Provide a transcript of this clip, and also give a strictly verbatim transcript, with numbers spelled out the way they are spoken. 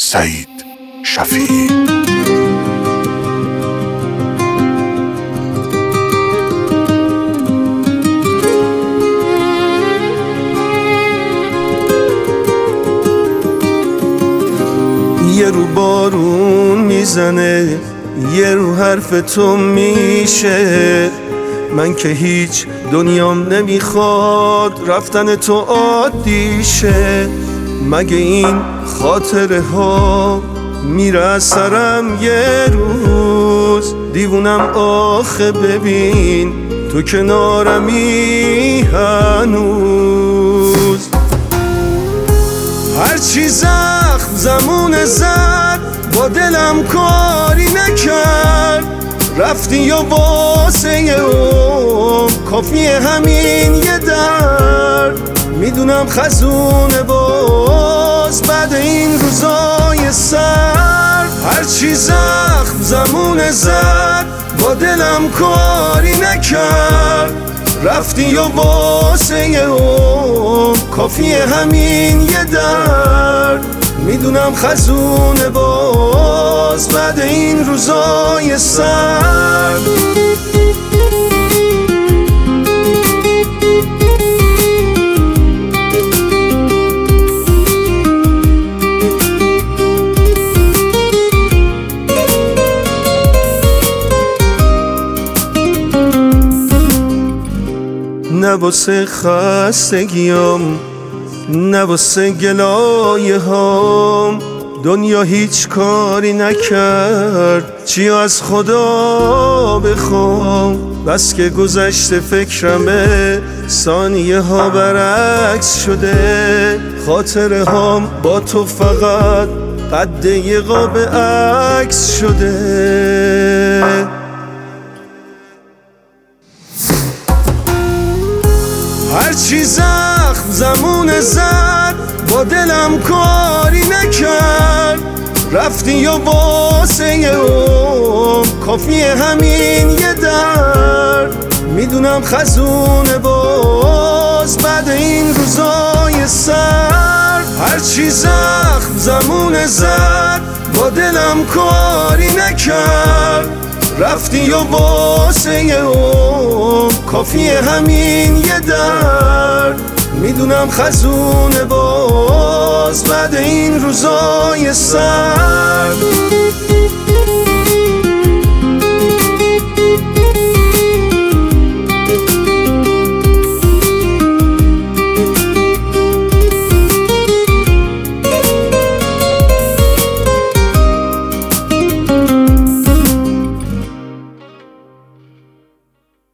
سعید شفیعی. یه رو بارون میزنه، یه رو حرف تو میشه. من که هیچ دنیام نمیخواد رفتن تو عادیشه. مگه این خاطره ها میره از سرم یه روز؟ دیوونم آخه ببین تو کنارمی هنوز. هرچی زخم زمون زد با دلم کاری نکرد. رفتی و واسه یه عمر کافیه همین یه درد. میدونم خزونه باز بعد این روزای سرد. هرچی زخم زمون زد با دلم کاری نکرد. رفتی و واسه یه عمر کافیه همین یه درد. میدونم خزونه باز بعد این روزای سرد. نه واسه خستگیام، نه واسه گلایه هام. دنیا هیچ کاری نکرد، چی از خدا بخوام. بس که گذشته فکرمه، ثانیه ها برعکس شده. خاطره هام با تو فقط قد یه قاب عکس شده. هرچی زخم زمون زد با دلم کاری نکرد. رفتی و واسه یه عمر کافیه همین یه درد. میدونم خزونه باز بعد این روزای سرد. هرچی زخم زمون زد با دلم کاری نکرد. رفتی و واسه یه عمر کافیه همین یه درد. میدونم خزونه باز بعد این روزای سرد.